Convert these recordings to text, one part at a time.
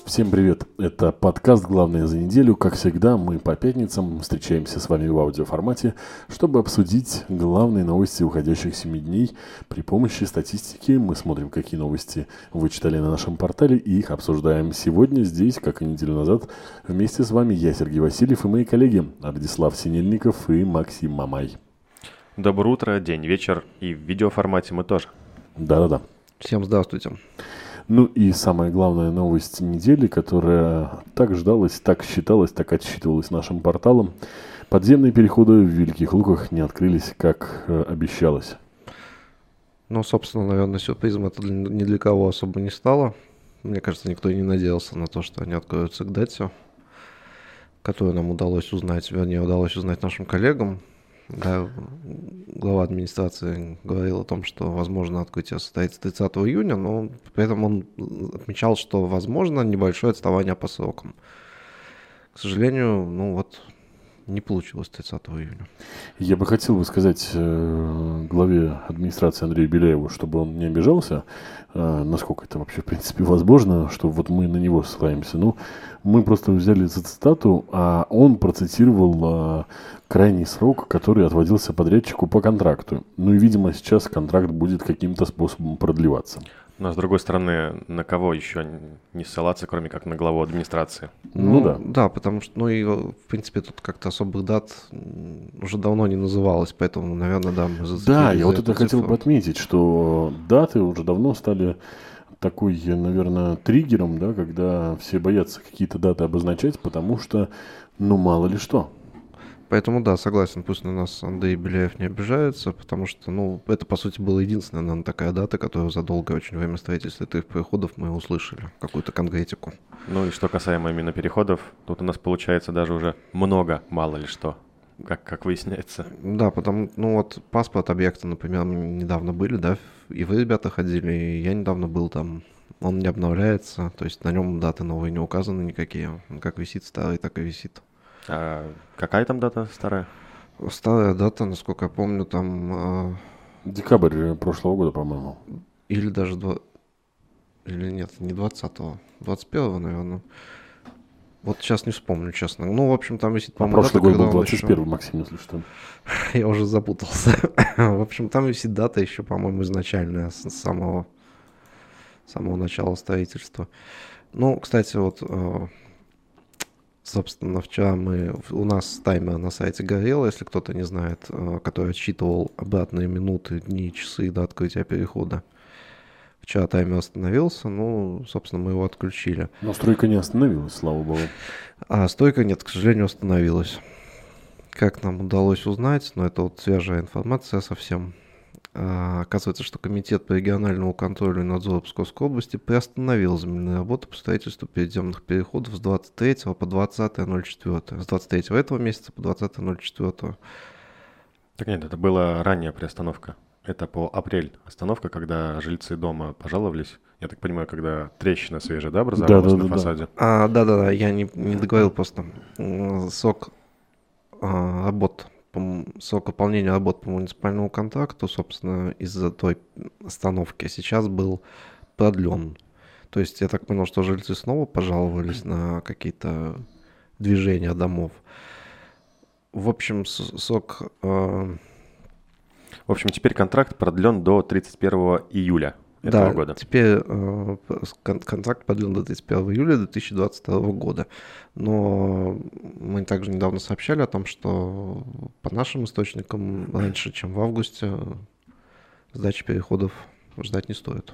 Всем привет! Это подкаст «Главное за неделю». Как всегда, мы по пятницам встречаемся с вами в аудиоформате, чтобы обсудить главные новости уходящих 7 дней. При помощи статистики мы смотрим, какие новости вы читали на нашем портале, и их обсуждаем сегодня здесь, как и неделю назад. Вместе с вами я, Сергей Васильев, и мои коллеги Радислав Синельников и Максим Мамай. Доброе утро, день, вечер, и в видеоформате мы тоже. Да-да-да. Всем здравствуйте. Ну и самая главная новость недели, которая так ждалась, так считалась, так отсчитывалась нашим порталом. Подземные переходы в Великих Луках не открылись, как обещалось. Ну, собственно, наверное, сюрпризом это ни для кого особо не стало. Мне кажется, никто и не надеялся на то, что они откроются к дате, которую нам удалось узнать, вернее, удалось узнать нашим коллегам. Да, глава администрации говорил о том, что, возможно, открытие состоится 30 июня, но при этом он отмечал, что, возможно, небольшое отставание по срокам. К сожалению, не получилось 30 июня. Я бы хотел сказать главе администрации Андрею Беляеву, чтобы он не обижался, насколько это вообще, в принципе, возможно, что вот мы на него ссылаемся. Ну, мы просто взяли за цитату, а он процитировал крайний срок, который отводился подрядчику по контракту. Ну и, видимо, сейчас контракт будет каким-то способом продлеваться. Но, с другой стороны, на кого еще не ссылаться, кроме как на главу администрации? Ну да. Да, потому что, в принципе, тут как-то особых дат уже давно не называлось, поэтому, наверное, да, мы зацепились. Да, я вот это хотел бы отметить, что даты уже давно стали такой, наверное, триггером, да, когда все боятся какие-то даты обозначать, потому что, мало ли что. Поэтому, да, согласен, пусть на нас Андрей Беляев не обижается, потому что, это, по сути, была единственная, наверное, такая дата, которую за долгое очень время строительства этих переходов мы услышали, какую-то конкретику. Ну и что касаемо именно переходов, тут у нас получается даже уже много, мало ли что, как выясняется. Да, паспорт объекта, например, мы недавно были, да, и вы, ребята, ходили, и я недавно был там, он не обновляется, то есть на нем даты новые не указаны никакие, он как висит старый, так и висит. А какая там дата старая? Старая дата, насколько я помню, там... Декабрь прошлого года, по-моему. Или даже... Или нет, не 20-го, 21-го, наверное. Вот сейчас не вспомню, честно. В общем, там висит, по-моему, прошлый год был 21-й, Максим, если что. Я уже запутался. В общем, там висит дата еще, по-моему, изначальная, с самого начала строительства. Кстати, собственно, вчера у нас таймер на сайте горел, если кто-то не знает, который отсчитывал обратные минуты, дни, часы до открытия перехода. Вчера таймер остановился, собственно, мы его отключили. Но стройка не остановилась, слава богу. А стройка, нет, к сожалению, остановилась. Как нам удалось узнать, но это свежая информация совсем. Оказывается, что Комитет по региональному контролю и надзору Псковской области приостановил земельные работы по строительству подземных переходов с 23 по 20.04. С 23 этого месяца по 20.04. Так нет, это была ранняя приостановка. Это по апрель остановка, когда жильцы дома пожаловались. Я так понимаю, когда трещина свежая, да, образовалась на фасаде? Да, я не договорил просто. Срок выполнения работ по муниципальному контракту, собственно, из-за той остановки сейчас был продлен. То есть я так понял, что жильцы снова пожаловались на какие-то движения домов. В общем, В общем, теперь контракт продлен до 31 июля этого года. Да, теперь контракт продлен до 31 июля 2022 года. Но мы также недавно сообщали о том, что по нашим источникам раньше, чем в августе, сдачи переходов ждать не стоит.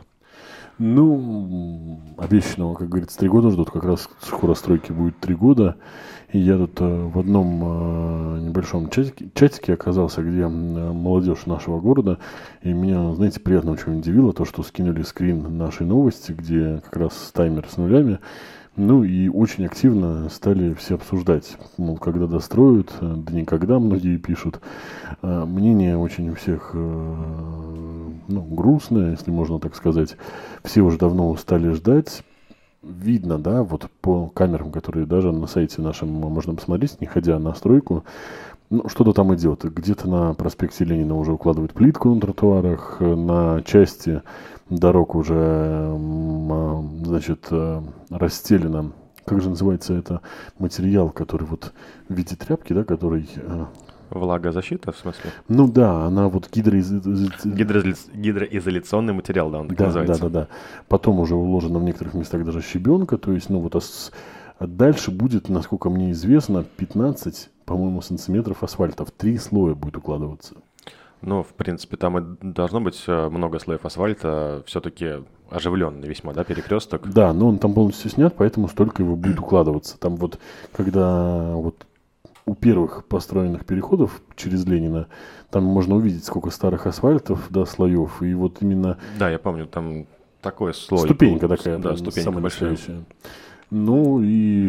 Обещанного, как говорится, 3 года ждут. Как раз скоро стройки будет 3 года. И я тут в одном небольшом чатике оказался, где молодежь нашего города. И меня, знаете, приятно очень удивило то, что скинули скрин нашей новости, где как раз таймер с нулями. И очень активно стали все обсуждать, когда достроят, да никогда, многие пишут. Мнение очень у всех, грустное, если можно так сказать. Все уже давно устали ждать. Видно, да, вот по камерам, которые даже на сайте нашем можно посмотреть, не ходя на стройку, Ну, что-то там идет. Где-то на проспекте Ленина уже укладывают плитку на тротуарах, на части дорог уже, значит, расстелено. Как же называется это материал, который вот в виде тряпки, да, который... Влагозащита, в смысле? Ну да, она вот Гидроизоляционный материал, да, он так называется. Да. Потом уже уложена в некоторых местах даже щебенка, то есть, ну вот дальше будет, насколько мне известно, 15, по-моему, сантиметров асфальта. В 3 слоя будет укладываться. Ну, в принципе, там и должно быть много слоев асфальта, все-таки оживленный весьма, да, перекресток. Да, но он там полностью снят, поэтому столько его будет укладываться. Там вот, когда вот у первых построенных переходов через Ленина, там можно увидеть, сколько старых асфальтов, да, слоев, и вот именно... Да, я помню, там такой слой. Ступенька такая, да, ступенька самая большая. Ну и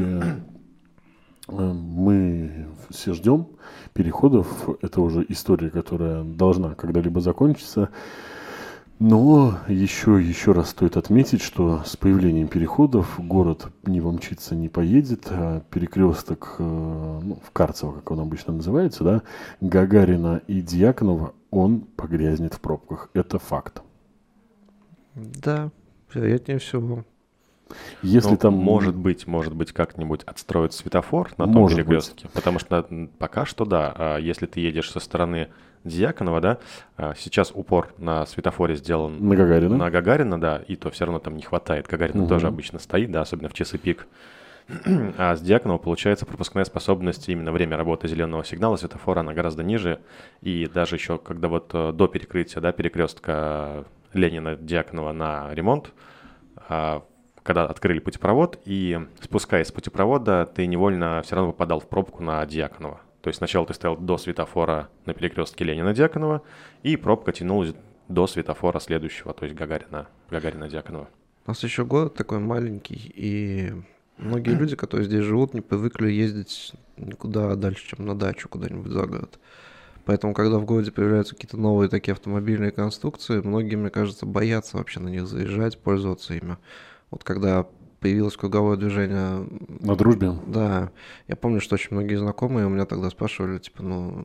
мы все ждем переходов. Это уже история, которая должна когда-либо закончиться. Но еще раз стоит отметить, что с появлением переходов город не помчится, не поедет. А перекресток, ну, в Карцево, как он обычно называется, да, Гагарина и Дьяконова, он погрязнет в пробках. Это факт. Да, вероятнее всего. Если там... Может быть, как-нибудь отстроят светофор на том перекрестке. Потому что пока что, да, если ты едешь со стороны Дьяконова, да, сейчас упор на светофоре сделан на Гагарина. На Гагарина, да, и то все равно там не хватает. Гагарина тоже обычно стоит, да, особенно в часы пик. А с Дьяконова, получается, пропускная способность, именно время работы зеленого сигнала светофора, она гораздо ниже. И даже еще, когда вот до перекрытия, да, перекрестка Ленина-Дьяконова на ремонт, когда открыли путепровод, и спускаясь с путепровода, ты невольно все равно попадал в пробку на Дьяконова. То есть сначала ты стоял до светофора на перекрестке Ленина-Дьяконова, и пробка тянулась до светофора следующего, то есть Гагарина-Дьяконова. У нас еще город такой маленький, и многие люди, которые здесь живут, не привыкли ездить никуда дальше, чем на дачу, куда-нибудь за город. Поэтому, когда в городе появляются какие-то новые такие автомобильные конструкции, многие, мне кажется, боятся вообще на них заезжать, пользоваться ими. Вот когда появилось круговое движение... На Дружбе? Да. Я помню, что очень многие знакомые у меня тогда спрашивали, типа,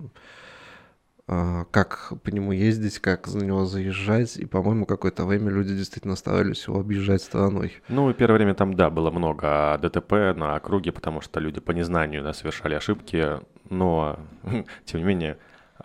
как по нему ездить, как на него заезжать. И, по-моему, какое-то время люди действительно старались его объезжать стороной. Ну, и первое время там, да, было много ДТП на округе, потому что люди по незнанию, да, совершали ошибки. Но, тем не менее...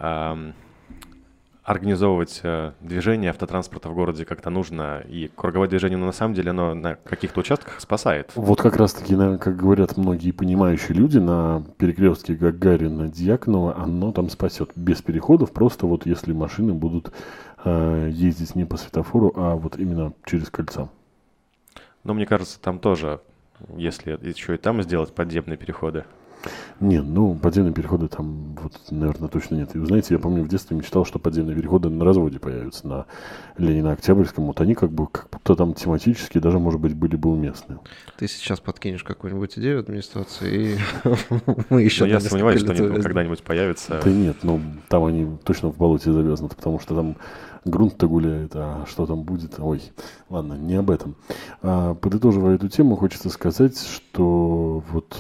организовывать движение автотранспорта в городе как-то нужно, и круговое движение, на самом деле, оно на каких-то участках спасает. Вот как раз-таки, как говорят многие понимающие люди, на перекрестке Гагарина-Дьяконова оно там спасет. Без переходов, просто вот если машины будут ездить не по светофору, а вот именно через кольца. Но мне кажется, там тоже, если еще и там сделать подземные переходы. Нет, ну, подземные переходы там, вот, наверное, точно нет. И, вы знаете, я помню, в детстве мечтал, что подземные переходы на разводе появятся на Ленина-Октябрьском. Вот они как будто там тематически даже, может быть, были бы уместны. Ты сейчас подкинешь какую-нибудь идею администрации, и мы еще... Но я сомневаюсь, что они когда-нибудь появятся. Да нет, ну, там они точно в болоте завязнут, потому что там грунт-то гуляет, а что там будет? Ой, ладно, не об этом. Подытоживая эту тему, хочется сказать, что вот...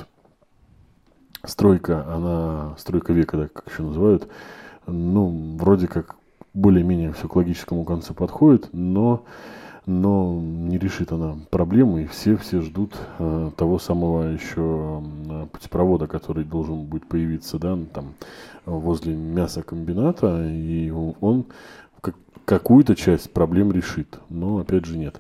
Стройка века, да, как еще называют, ну, вроде как более-менее все к логическому концу подходит, но не решит она проблему, и все ждут того самого еще путепровода, который должен будет появиться, да, там, возле мясокомбината, и он какую-то часть проблем решит, но опять же нет.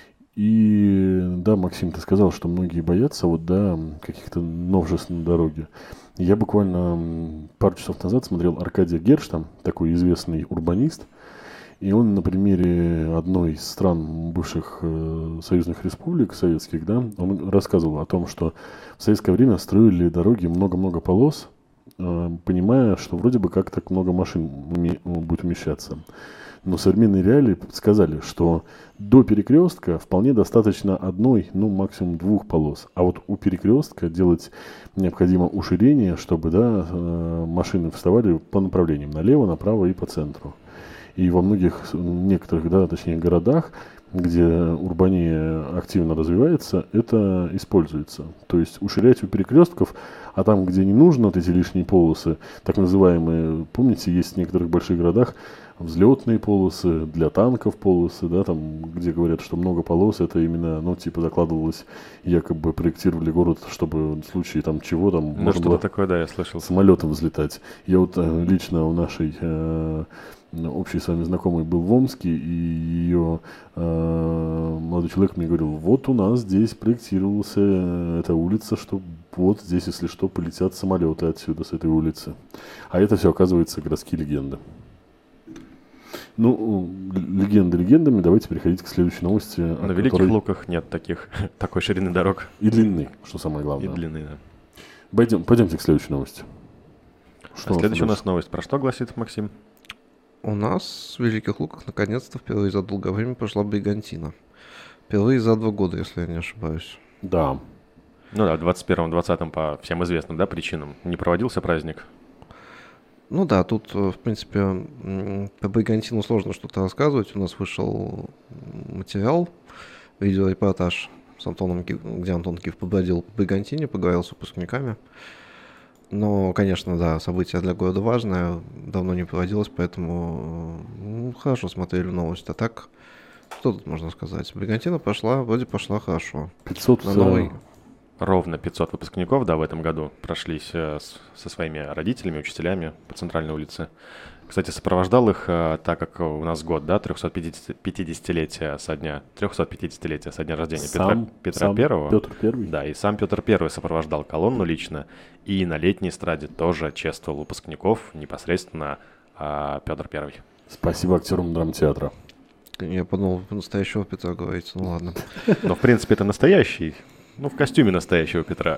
И да, Максим, ты сказал, что многие боятся вот, да, каких-то новшеств на дороге. Я буквально пару часов назад смотрел Аркадия Гершта, такой известный урбанист, и он на примере одной из стран бывших союзных республик советских, да, он рассказывал о том, что в советское время строили дороги много-много полос, понимая, что вроде бы как так много машин будет умещаться. Но современные реалии сказали, что до перекрестка вполне достаточно одной, ну максимум 2 полос. А вот у перекрестка делать необходимо уширение, чтобы, да, машины вставали по направлениям налево, направо и по центру. И во некоторых, да, точнее городах где урбания активно развивается, это используется. То есть уширять у перекрестков, а там, где не нужно, вот эти лишние полосы, так называемые, помните, есть в некоторых больших городах взлетные полосы, для танков полосы, да, там, где говорят, что много полос, это именно, ну, типа, закладывалось, якобы проектировали город, чтобы в случае там чего там Ну, можно что-то было такое, да, я слышал. самолетом взлетать. Я вот лично у нашей общий с вами знакомый был в Омске, и ее молодой человек мне говорил, вот у нас здесь проектировалась эта улица, что вот здесь, если что, полетят самолеты отсюда, с этой улицы. А это все, оказывается, городские легенды. Ну, легенды легендами, давайте переходить к следующей новости. На Великих Луках нет такой ширины дорог. И длины, что самое главное. И длины, да. Пойдемте к следующей новости. Следующая у нас новость про что гласит, Максим? У нас в Великих Луках наконец-то впервые за долгое время пошла бригантина. Впервые за 2 года, если я не ошибаюсь. Да. Ну да, в 21-20 по всем известным, да, причинам не проводился праздник. Ну да, тут, в принципе, по бригантину сложно что-то рассказывать. У нас вышел материал, видеорепортаж с Антоном, где Антон Кив побродил по бригантине, поговорил с выпускниками. Но, конечно, да, событие для города важное, давно не проводилось, поэтому хорошо смотрели новость. А так, что тут можно сказать? Бригантина вроде пошла хорошо. 500 на новый... Ровно 500 выпускников, да, в этом году прошлись со своими родителями, учителями по центральной улице. Кстати, сопровождал их, так как у нас год, да, 350-летия со дня рождения Петра I. Петр I. Да, и сам Петр I сопровождал колонну лично, и на летней эстраде тоже чествовал выпускников непосредственно Петр I. Спасибо актерам драмтеатра. Я подумал, настоящего Петра говорите, ну ладно. Но, в принципе, это настоящий, в костюме настоящего Петра.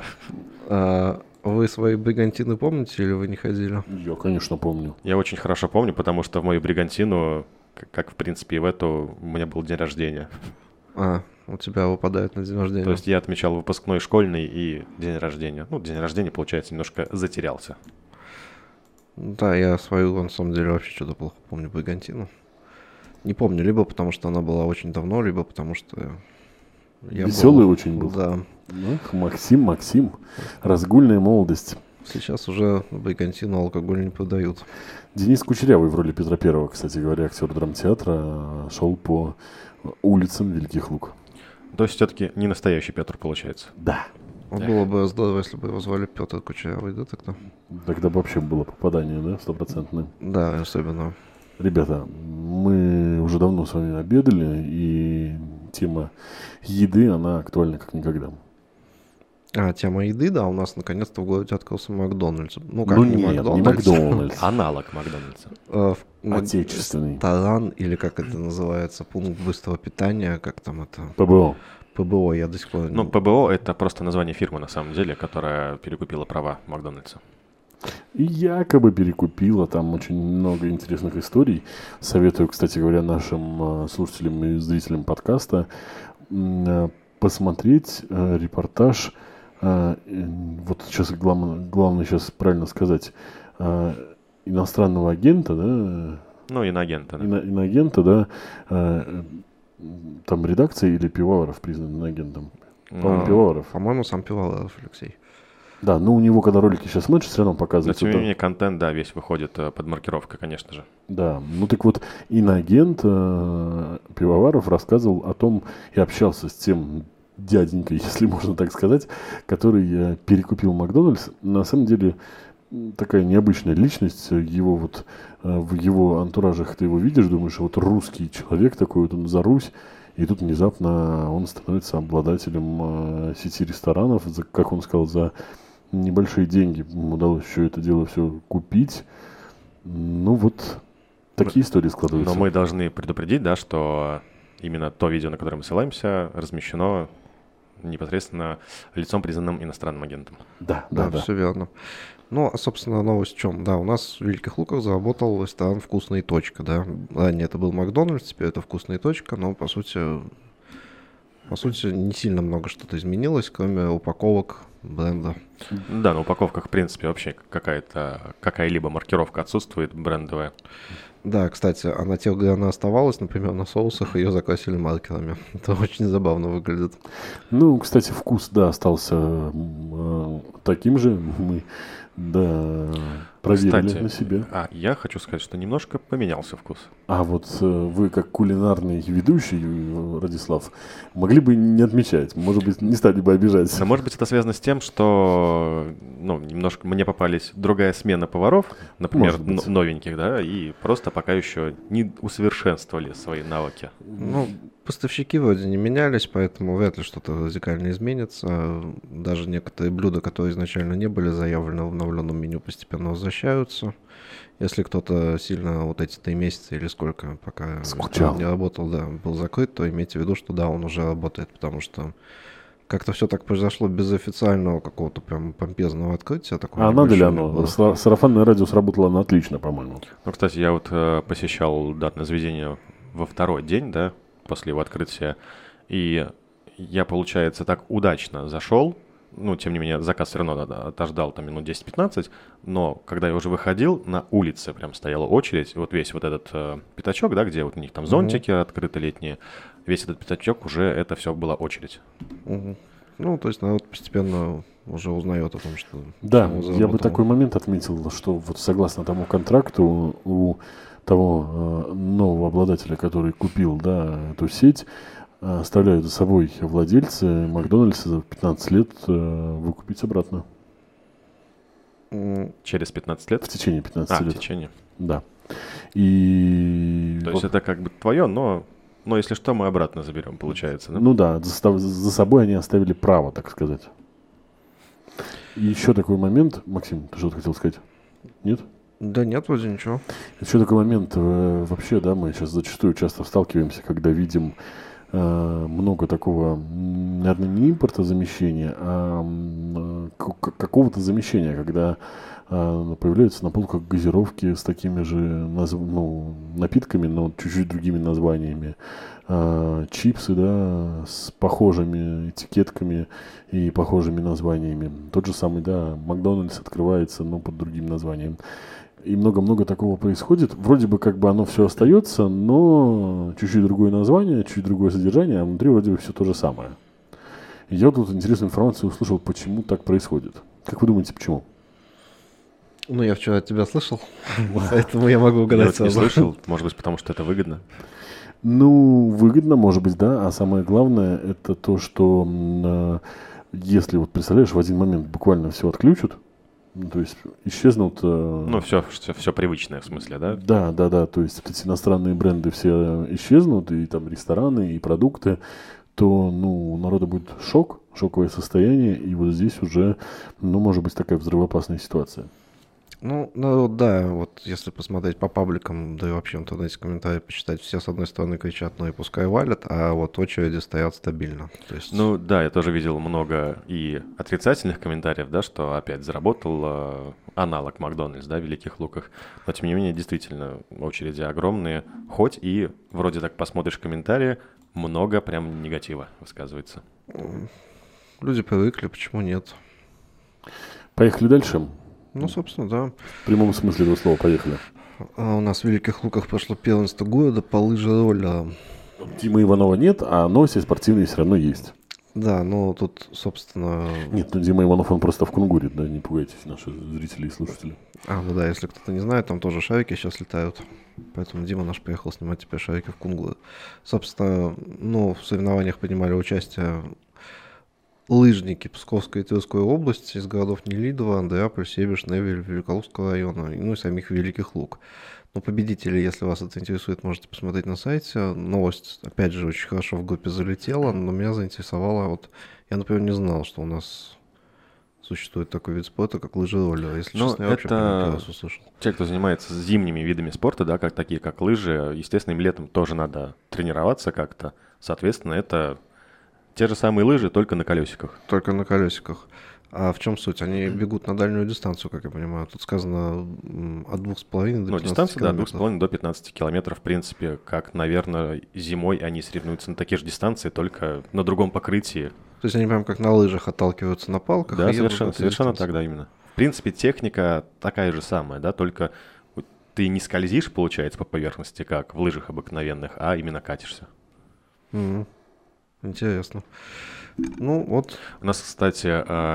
Вы свои бригантины помните или вы не ходили? Я, конечно, помню. Я очень хорошо помню, потому что в мою бригантину, как в принципе и в эту, у меня был день рождения. У тебя выпадает на день рождения. То есть я отмечал выпускной, школьный и день рождения. Ну, день рождения, получается, немножко затерялся. Да, я свою, на самом деле, вообще что-то плохо помню бригантину. Не помню, либо потому что она была очень давно, либо потому что... Веселый очень был. Да. Максим, разгульная молодость. Сейчас уже бригантину алкоголь не продают. Денис Кучерявый в роли Петра I, кстати говоря, актер драмтеатра, шел по улицам Великих Луг. То есть все-таки не настоящий Петр получается? Да. Было бы здорово, если бы его звали Петр Кучерявый, да, тогда? Тогда бы вообще было попадание, да, 100%. Да, особенно. Ребята, мы уже давно с вами обедали, и тема еды, она актуальна как никогда. Тема еды, да, у нас наконец-то в городе открылся Макдональдс. Не Макдональдс. Аналог Макдональдса. Отечественный. Ресторан, или как это называется, пункт быстрого питания, как там это? ПБО. ПБО, я до сих пор... ПБО — это просто название фирмы, на самом деле, которая перекупила права Макдональдса. И якобы перекупила, там очень много интересных историй. Советую, кстати говоря, нашим слушателям и зрителям подкаста посмотреть репортаж, вот сейчас главное сейчас правильно сказать, иностранного агента, да? Иноагента. Да. Иноагента, да. Там редакция или Пивоваров признан иноагентом? По-моему, Пивоваров. По-моему, сам Пивоваров, Алексей. Да, у него, когда ролики сейчас меньше, все равно показывают. Но, тем не менее, контент, да, весь выходит под маркировкой, конечно же. Да, так вот, иноагент Пивоваров рассказывал о том и общался с тем дяденькой, если можно так сказать, который перекупил Макдональдс. На самом деле, такая необычная личность. Его в его антуражах ты его видишь, думаешь, вот русский человек такой, вот он за Русь. И тут внезапно он становится обладателем сети ресторанов, как он сказал, за небольшие деньги ему удалось все это дело все купить. Такие истории складываются. Но мы должны предупредить, да, что именно то видео, на которое мы ссылаемся, размещено непосредственно лицом, признанным иностранным агентом. Да, все верно. Собственно, новость в чем? Да, у нас в Великих Луках заработал ресторан «Вкусная точка», да. Ранее это был Макдональдс, теперь это «Вкусная точка», но, по сути, не сильно много что-то изменилось, кроме упаковок бренда. Да, на упаковках, в принципе, вообще какая-либо маркировка отсутствует брендовая. Да, кстати, а на тех, где она оставалась, например, на соусах, ее закрасили маркерами. Это очень забавно выглядит. Ну, кстати, вкус, да, остался таким же. Мы, да, проверили Кстати, на себе. я хочу сказать, что немножко поменялся вкус. А вот вы, как кулинарный ведущий, Радислав, могли бы не отмечать, может быть, не стали бы обижать. Но, может быть, это связано с тем, что немножко мне попались другая смена поваров, например, новеньких, да, и просто пока еще не усовершенствовали свои навыки. Ну, поставщики вроде не менялись, поэтому вряд ли что-то радикально изменится. Даже некоторые блюда, которые изначально не были заявлены в обновленном меню, постепенно возвращаются. Если кто-то сильно вот эти 3 месяца или сколько, пока не работал, да, был закрыт, то имейте в виду, что да, он уже работает, потому что как-то все так произошло без официального какого-то прям помпезного открытия. Надо ли оно? Сарафанное радио сработало оно отлично, по-моему. Ну, кстати, я вот посещал данное заведение во второй день, да, после его открытия, и я, получается, так удачно зашел. Ну, тем не менее, заказ все равно отождал там минут 10-15, но когда я уже выходил, на улице прям стояла очередь, вот весь вот этот пятачок, да, где вот у них там зонтики открыты летние, весь этот пятачок уже это все была очередь. Ну, то есть народ постепенно уже узнает о том, что... Да, я бы такой момент отметил, что вот согласно тому контракту у того нового обладателя, который купил, да, эту сеть, оставляют за собой владельцы Макдональдса за 15 лет выкупить обратно. Через 15 лет? В течение 15 лет. В течение. Да. И... То есть это как бы твое, но если что, мы обратно заберем, получается, да? Ну да, за собой они оставили право, так сказать. И еще такой момент. Максим, ты что-то хотел сказать? Нет? Да нет, вроде ничего. Еще такой момент. Вообще, да, мы сейчас зачастую часто сталкиваемся, когда видим много такого, наверное, не импортозамещения, а какого-то замещения, когда появляются на полках газировки с такими же напитками, но чуть-чуть другими названиями, чипсы, да, с похожими этикетками и похожими названиями. Тот же самый, да, Макдональдс открывается, но под другим названием. И много-много такого происходит. Вроде бы как бы оно все остается, но чуть-чуть другое название, чуть другое содержание, а внутри вроде бы все то же самое. И я вот тут интересную информацию услышал, почему так происходит. Как вы думаете, почему? Ну, я вчера от тебя слышал, поэтому я могу угадать. Я не слышал, может быть, потому что это выгодно? Ну, выгодно, может быть, да. А самое главное, это то, что если, вот представляешь, в один момент буквально все отключат, то есть исчезнут... Ну, все привычное в смысле, да? Да. То есть эти иностранные бренды все исчезнут, и там рестораны, и продукты, то, у народа будет шоковое состояние, и вот здесь уже, может быть такая взрывоопасная ситуация. Ну, да, вот если посмотреть по пабликам, да и вообще в интернете комментарии почитать, все с одной стороны кричат, и пускай валят, а вот очереди стоят стабильно. То есть... Ну, да, я тоже видел много и отрицательных комментариев, да, что опять заработал аналог Макдональдс, да, в Великих Луках. Но, тем не менее, действительно, очереди огромные, хоть и вроде так посмотришь комментарии, много прям негатива высказывается. Люди привыкли, почему нет? Поехали дальше. Ну, собственно, да. В прямом смысле этого слова поехали. У нас в Великих Луках прошло первенство города по лыжероллерам. Димы Иванова нет, а новости спортивные все равно есть. Да, но тут, собственно... Нет, Дима Иванов, он просто в Кунгуре, да, не пугайтесь, наши зрители и слушатели. Ну да, если кто-то не знает, там тоже шарики сейчас летают. Поэтому Дима наш поехал снимать теперь шарики в Кунгуре. Собственно, в соревнованиях принимали участие лыжники Псковской и Тверской области из городов Нелидово, Андреаполь, Себеж, Невель, Великолукского района, и самих Великих Лук. Но победители, если вас это интересует, можете посмотреть на сайте. Новость, опять же, очень хорошо в группе залетела, но меня заинтересовала. Я, например, не знал, что у нас существует такой вид спорта, как лыжероллер. Если честно, я вообще первый раз услышал. Те, кто занимается зимними видами спорта, да, такие как лыжи, естественно, им летом тоже надо тренироваться как-то. Соответственно, это те же самые лыжи, только на колесиках. Только на колесиках. А в чем суть? Они бегут на дальнюю дистанцию, как я понимаю. Тут сказано от 2,5 до 15 километров. Дистанция, да, от 2,5 до 15 километров. В принципе, как, наверное, зимой они соревнуются на такие же дистанции, только на другом покрытии. То есть они прям как на лыжах отталкиваются на палках? Да, совершенно так, да, именно. В принципе, техника такая же самая, да, только ты не скользишь, получается, по поверхности, как в лыжах обыкновенных, а именно катишься. Интересно. Ну, вот. У нас, кстати,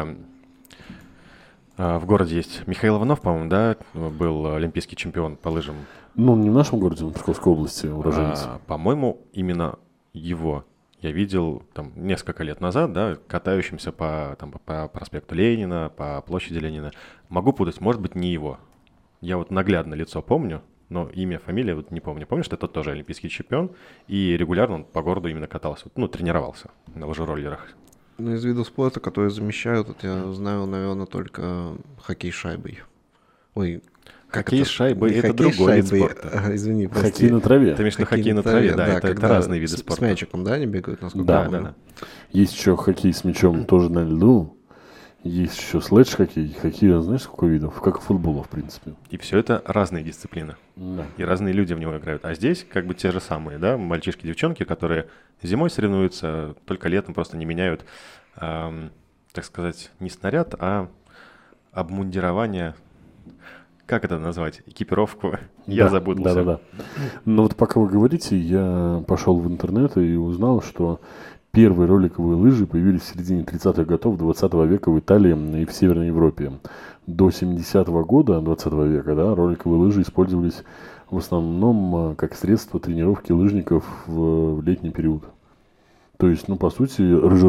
в городе есть Михаил Иванов, по-моему, да, был олимпийский чемпион по лыжам. Ну, не в нашем городе, он в Псковской области уроженец. По-моему, именно его я видел там несколько лет назад, да, катающимся по проспекту Ленина, по площади Ленина. Могу путать, может быть, не его. Я вот наглядно лицо помню, но имя, фамилия вот не помню. Помню, что это тоже олимпийский чемпион, и регулярно он по городу именно катался, ну, тренировался на лыжероллерах. Ну, из видов спорта, которые замещают, вот я знаю, наверное, только хоккей с шайбой. Ой, хоккей с шайбой — это другой вид спорта. Извини, прости. Хоккей на траве. Ты имеешь в виду хоккей на траве, да, это разные виды спорта. С мячиком, да, они бегают, насколько Да, я помню? да. Есть еще хоккей с мячом тоже на льду. Есть еще слэдж-хоккей. Хоккей, знаешь, сколько видов? Как и футбола, в принципе. И все это разные дисциплины. Да. И разные люди в него играют. А здесь как бы те же самые, да, мальчишки-девчонки, которые зимой соревнуются, только летом просто не меняют, так сказать, не снаряд, а обмундирование. Как это назвать? Экипировку. Я запутался. Да. Но вот пока вы говорите, я пошел в интернет и узнал, что первые роликовые лыжи появились в середине 30-х годов 20 века в Италии и в Северной Европе. До 70-го года 20 века, да, роликовые лыжи использовались в основном как средство тренировки лыжников в летний период. То есть, ну, по сути,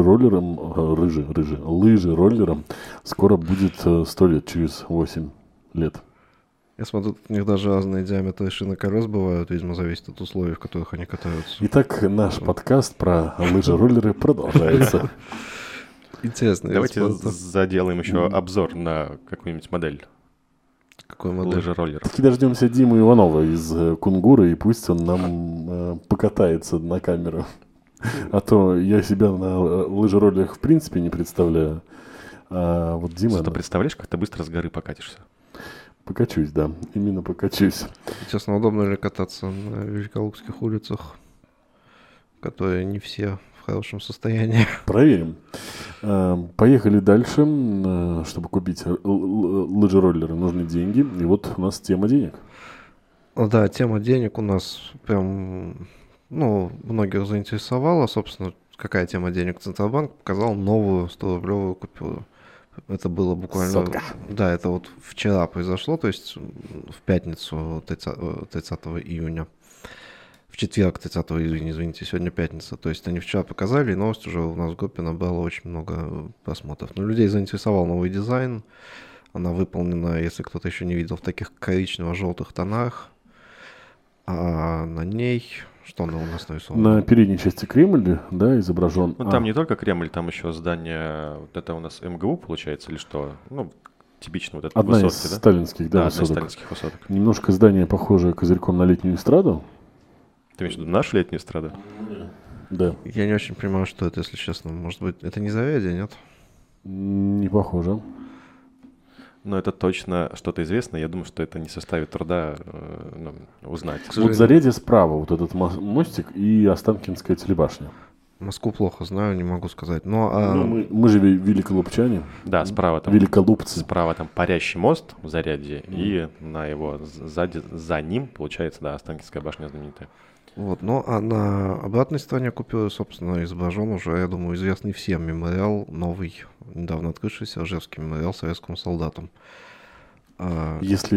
лыжероллерам скоро будет 100 лет, через 8 лет. Я смотрю, у них даже разные диаметры шины колес бывают, видимо, зависит от условий, в которых они катаются. Итак, наш подкаст про лыжероллеры продолжается. Интересно. Давайте заделаем еще обзор на какую-нибудь модель. Какую модель? Лыжероллеров. Таки дождемся Димы Иванова из Кунгура, и пусть он нам покатается на камеру. А то я себя на лыжероллерах в принципе не представляю. А вот Дима... Что представляешь, как ты быстро с горы покатишься? Покачусь, да. Именно покачусь. Честно, удобно ли кататься на Великолукских улицах, которые не все в хорошем состоянии? Проверим. Поехали дальше. Чтобы купить лыжероллеры, нужны деньги. И вот у нас тема денег. Да, тема денег у нас прям, ну, многих заинтересовала. Собственно, какая тема денег? Центробанк показал новую 100-рублевую купюру. Это было буквально... Сотка. Да, это вот вчера произошло, то есть в пятницу 30 июня. В четверг 30 июня, извините, сегодня пятница. То есть они вчера показали, и новость уже у нас в группе набрала очень много просмотров. Но людей заинтересовал новый дизайн. Она выполнена, если кто-то еще не видел, в таких коричнево-желтых тонах. А на ней... Что она у нас нарисована? На передней части Кремль, да, изображен. Ну, там не только Кремль, там еще здание, вот это у нас МГУ, получается, или что? Ну, типично вот это одна высотки, из да? сталинских, да, Да, одна из высоток. сталинских высоток. Немножко здание похоже козырьком на летнюю эстраду. Ты имеешь в виду нашу летнюю эстраду? Да. Я не очень понимаю, что это, если честно. Может быть, это не Зарядье, нет? Не похоже. Но это точно что-то известно. Я думаю, что это не составит труда узнать. Вот Зарядье справа, вот этот мостик и Останкинская телебашня. Москву плохо знаю, не могу сказать. Ну, мы же великолупчане. Да, справа там. Великолупцы. Справа там парящий мост в Зарядье, и на его сзади, за ним, получается, да, Останкинская башня знаменитая. Вот, ну а на обратной стороне купюры, собственно, изображен уже, я думаю, известный всем мемориал, новый, недавно открывшийся Ржевский мемориал советским солдатам. Если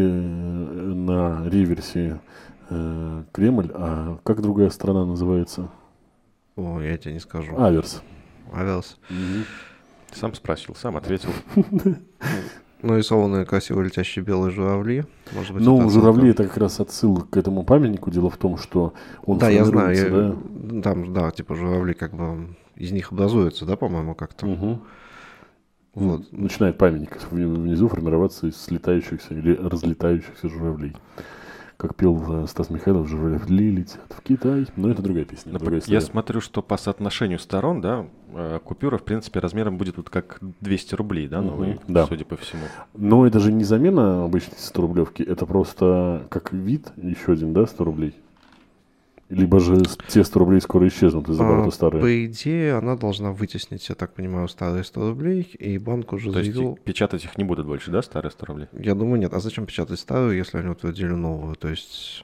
на реверсе Кремль, а как другая страна называется? О, я тебе не скажу. Аверс. Аверс. Ты сам спросил, сам ответил. Нарисованные красиво летящие белые журавли. Может быть, ну, журавли — это как раз отсылка к этому памятнику. Дело в том, что он да, я знаю. да? Там, да, типа журавли как бы из них образуются, да, по-моему, как-то. Угу. Вот. Начинает памятник внизу формироваться из слетающихся или разлетающихся журавлей. Как пел Стас Михайлов, журавли летят в Китай. Но это другая песня. Другая я смотрю, что по соотношению сторон, да, купюра, в принципе, размером будет вот как 200 рублей, да, новые, да. Судя по всему. Но это же не замена обычной 100-рублевки, это просто как вид, еще один, да, 100 рублей. Либо же те 100 рублей скоро исчезнут из оборота старые? По идее, она должна вытеснить, я так понимаю, старые 100 рублей, и банк уже То есть заявил... печатать их не будут больше, да, старые 100 рублей? Я думаю, нет. А зачем печатать старую, если они утвердили новую? То есть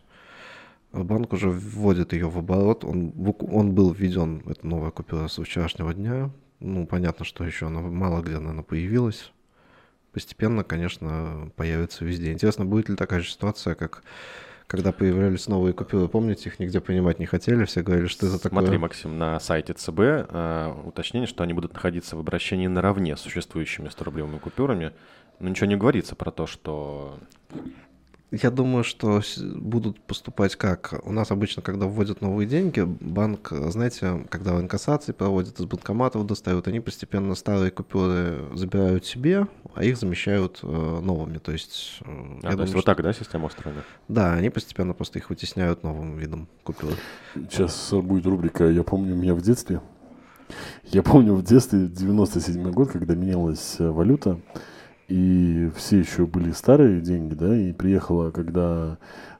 банк уже вводит ее в оборот. Он был введен, это новая купюра, с вчерашнего дня. Ну, понятно, что еще она мало где, наверное, появилась. Постепенно, конечно, появится везде. Интересно, будет ли такая же ситуация, как когда появлялись новые купюры? Помните, их нигде принимать не хотели, все говорили, что это такое... Смотри, Максим, на сайте ЦБ уточнение, что они будут находиться в обращении наравне с существующими 100-рублевыми купюрами. Но ничего не говорится про то, что... Я думаю, что будут поступать как? У нас обычно, когда вводят новые деньги, банк, знаете, когда инкассации проводят, из банкоматов достают, они постепенно старые купюры забирают себе, а их замещают новыми. То есть, то есть вот так, да, система устроена? Да, они постепенно просто их вытесняют новым видом купюр. Сейчас будет рубрика «Я помню меня в детстве». Я помню в детстве, 97-й год, когда менялась валюта, и все еще были старые деньги, да, и приехала, когда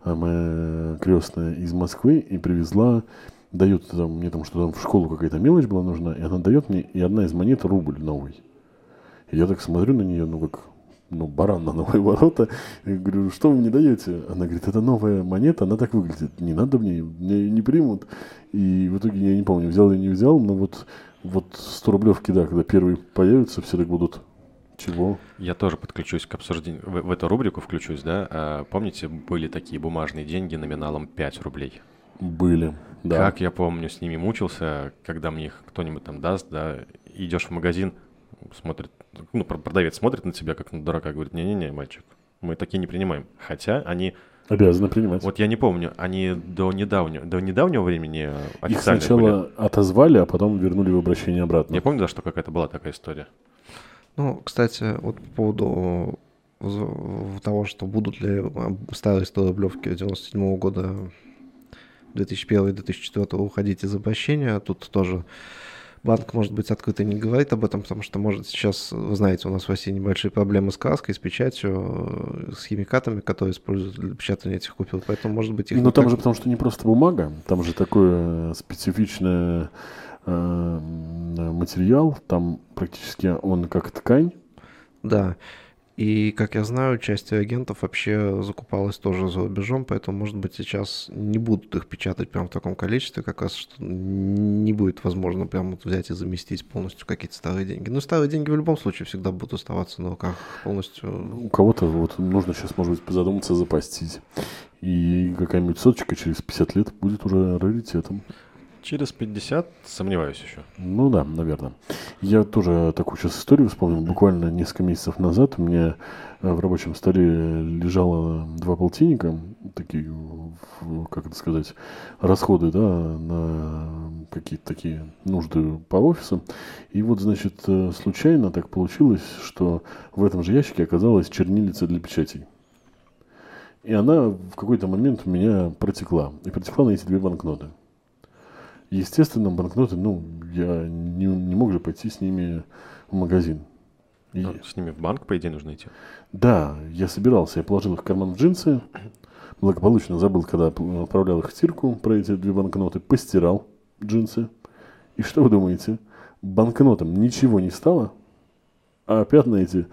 моя крестная из Москвы, и привезла, дает там, мне там что-то в школу какая-то мелочь была нужна, и она дает мне, и одна из монет рубль новый. И я так смотрю на нее, баран на новые ворота, и говорю, что вы мне даете? Она говорит, это новая монета, она так выглядит, не надо мне не примут. И в итоге, я не помню, взял или не взял, но вот 100-рублевки, да, когда первые появятся, все так будут... Чего? Я тоже подключусь к обсуждению, в эту рубрику включусь, да. Помните, были такие бумажные деньги номиналом 5 рублей? Были, да. Как я помню, с ними мучился, когда мне их кто-нибудь там даст, да, идешь в магазин, смотрит, продавец смотрит на тебя, как на дурака, говорит, не-не-не, мальчик, мы такие не принимаем. Хотя они... Обязаны принимать. Вот я не помню, они до недавнего времени официально их сначала были. Отозвали, а потом вернули в обращение обратно. Я помню, да, что какая-то была такая история. Ну, кстати, вот по поводу того, что будут ли старые 100-рублевки 97 года, 2001-2004 уходить из обращения, тут тоже банк, может быть, открыто не говорит об этом, потому что, может, сейчас, вы знаете, у нас в России небольшие проблемы с краской, с печатью, с химикатами, которые используют для печатания этих купюр, поэтому, может быть, их... Но там же потому что не просто бумага, там же такое специфичное... материал, там практически он как ткань. Да, и, как я знаю, часть реагентов вообще закупалась тоже за рубежом, поэтому, может быть, сейчас не будут их печатать прям в таком количестве, как раз что не будет возможно прям вот взять и заместить полностью какие-то старые деньги. Но старые деньги в любом случае всегда будут оставаться на руках полностью. У кого-то вот нужно сейчас, может быть, задуматься, запастись. И какая-нибудь соточка через 50 лет будет уже раритетом. Через 50 сомневаюсь еще. Ну да, наверное. Я тоже такую сейчас историю вспомнил. Буквально несколько месяцев назад у меня в рабочем столе лежало 2 полтинника, такие, как это сказать, расходы, да, на какие-то такие нужды по офису. И вот, значит, случайно так получилось, что в этом же ящике оказалась чернильница для печатей. И она в какой-то момент у меня протекла. И протекла на эти 2 банкноты. Естественно, банкноты, я не мог же пойти с ними в магазин. С ними в банк, по идее, нужно идти? Да, я собирался, я положил их в карман в джинсы, благополучно забыл, когда отправлял их в стирку, про эти 2 банкноты, постирал джинсы. И что вы думаете? Банкнотам ничего не стало, а пятна эти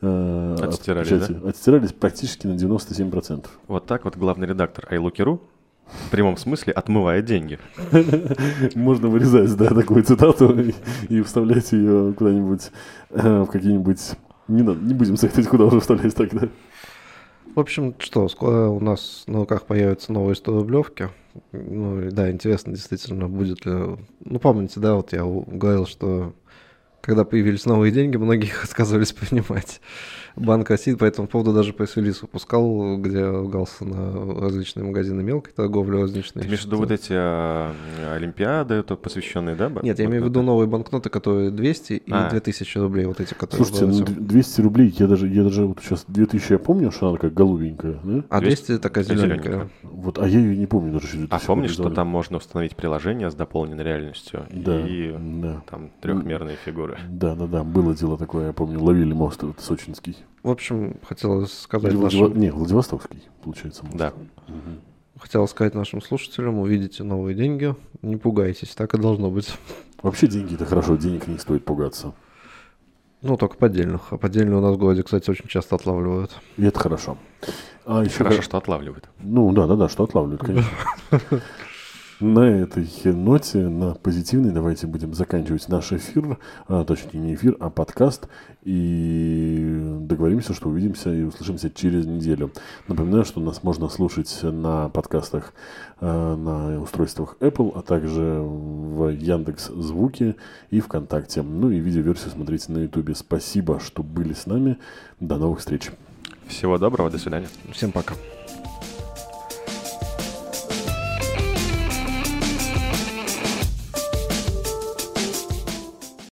отстирались практически на 97%. Вот так вот главный редактор iLooker.ru в прямом смысле отмывает деньги. Можно вырезать, да, такую цитату и вставлять ее куда-нибудь в какие-нибудь... Не будем советовать, куда уже вставлять тогда. В общем, что, скоро у нас на руках появятся новые 100-рублевки. Ну, да, интересно, действительно, будет ли... Ну, помните, да, вот я говорил, что когда появились новые деньги, многие их отказывались принимать. Банк России по этому поводу даже пресс-релиз выпускал, где ругался на различные магазины мелкой торговли, различные... Ты имеешь в виду вот эти олимпиады, посвященные, да? Нет, я имею в виду новые банкноты, которые 200 и 2000 рублей, вот эти, которые... Слушайте, 200 рублей, я даже вот сейчас 2000 я помню, что она такая голубенькая, да? А 200 такая зелененькая. Вот, а я ее не помню даже. А помнишь, что там можно установить приложение с дополненной реальностью? Да, и там трехмерные фигуры. Да, было дело такое, я помню, ловили мост этот сочинский. В общем, хотелось сказать... Владивостокский, получается. Мост. Да. хотел сказать нашим слушателям, увидите новые деньги, не пугайтесь, так и должно быть. Вообще деньги – это хорошо, денег не стоит пугаться. Ну, только поддельных. А поддельные у нас в городе, кстати, очень часто отлавливают. И это хорошо. А еще Хорошо, что отлавливают. Ну, да, что отлавливают, конечно. На этой ноте, на позитивной, давайте будем заканчивать наш эфир, точнее не эфир, а подкаст, и договоримся, что увидимся и услышимся через неделю. Напоминаю, что нас можно слушать на подкастах на устройствах Apple, а также в Яндекс.Звуке и ВКонтакте. Ну и видеоверсию смотрите на YouTube. Спасибо, что были с нами. До новых встреч. Всего доброго, до свидания. Всем пока.